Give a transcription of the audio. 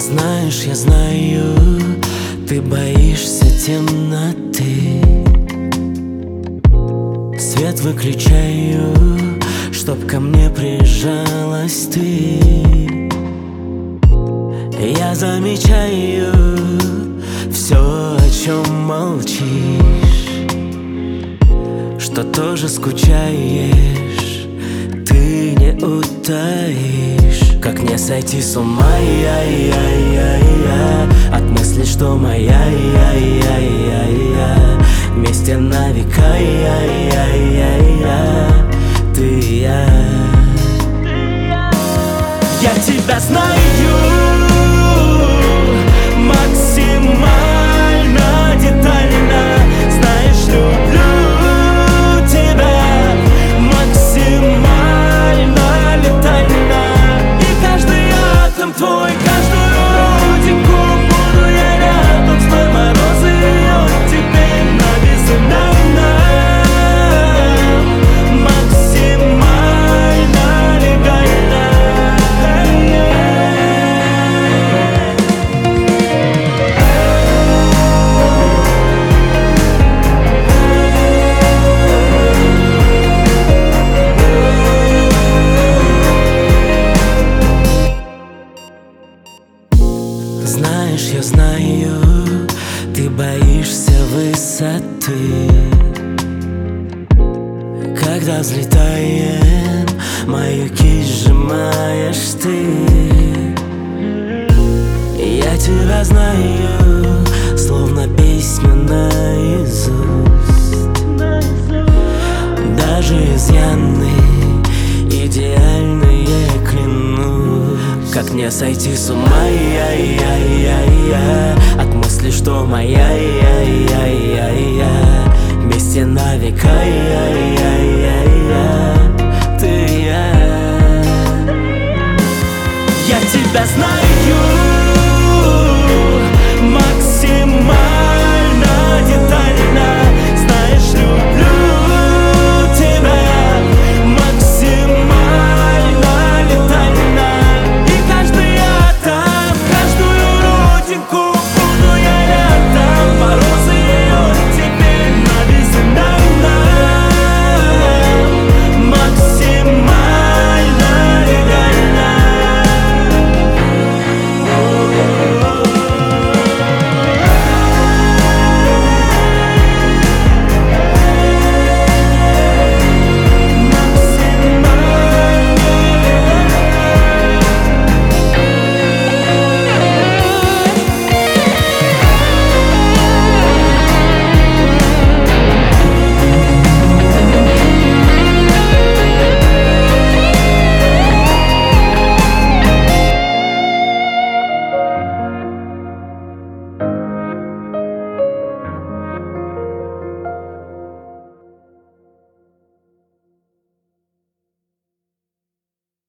Знаешь, я знаю, ты боишься темноты. Свет выключаю, чтоб ко мне прижалась ты. Я замечаю все, о чем молчишь, что тоже скучаешь, ты не утаишь. Как не сойти с ума, от мысли, что моя, вместе на века, ты и я. Я тебя знаю максимально детально, знаешь, люблю тебя максимально летально. И каждый атом твой, каждую родинку буду я рядом. Зной морозы от теперь нависают максимально легально. Знаешь, я знаю, ты боишься высоты. Когда взлетаем, мою кисть сжимаешь ты. Я тебя знаю, словно песню наизусть. Даже изъяны идеальные, клянусь. Как не сойти с ума, от мысли, что моя, вместе на века, ты и я. Я тебя знаю максимально детально.